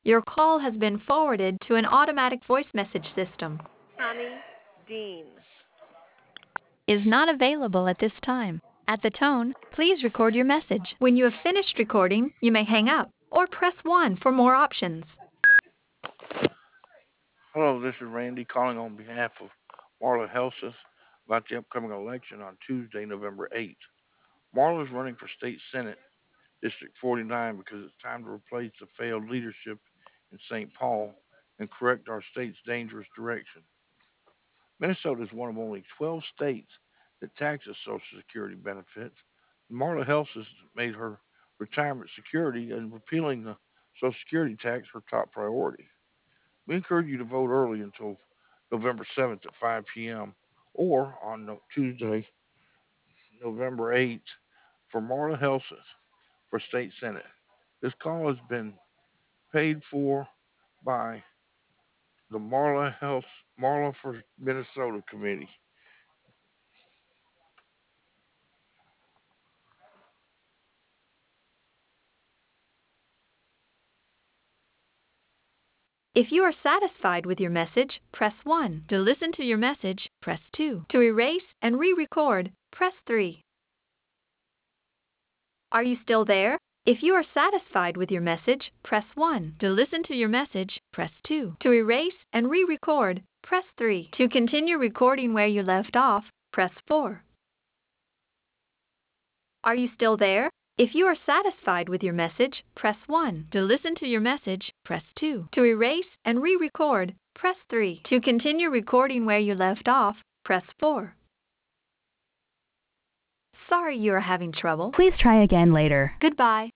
Your call has been forwarded to an automatic voice message system. Connie Dean. Is not available at this time. At the tone, please record your message. When you have finished recording, you may hang up or press 1 for more options. Hello, this is Randy calling on behalf of Marla Helseth about the upcoming election on Tuesday, November 8th. Marla is running for State Senate, District 49, because it's time to replace the failed leadership in St. Paul and correct our state's dangerous direction. Minnesota is one of only 12 states that taxes Social Security benefits. Marla Helseth made her retirement security and repealing the Social Security tax her top priority. We encourage you to vote early until November 7th at 5 p.m. or on Tuesday, November 8th for Marla Helseth for State Senate. This call has been paid for by the Marla for Minnesota Committee. If you are satisfied with your message, press 1. To listen to your message, press 2. To erase and re-record, press 3. Are you still there? If you are satisfied with your message, press 1. To listen to your message, press 2. To erase and re-record, press 3. To continue recording where you left off, press 4. Are you still there? If you are satisfied with your message, press 1. To listen to your message, press 2. To erase and re-record, press 3. To continue recording where you left off, press 4. Sorry you are having trouble. Please try again later. Goodbye.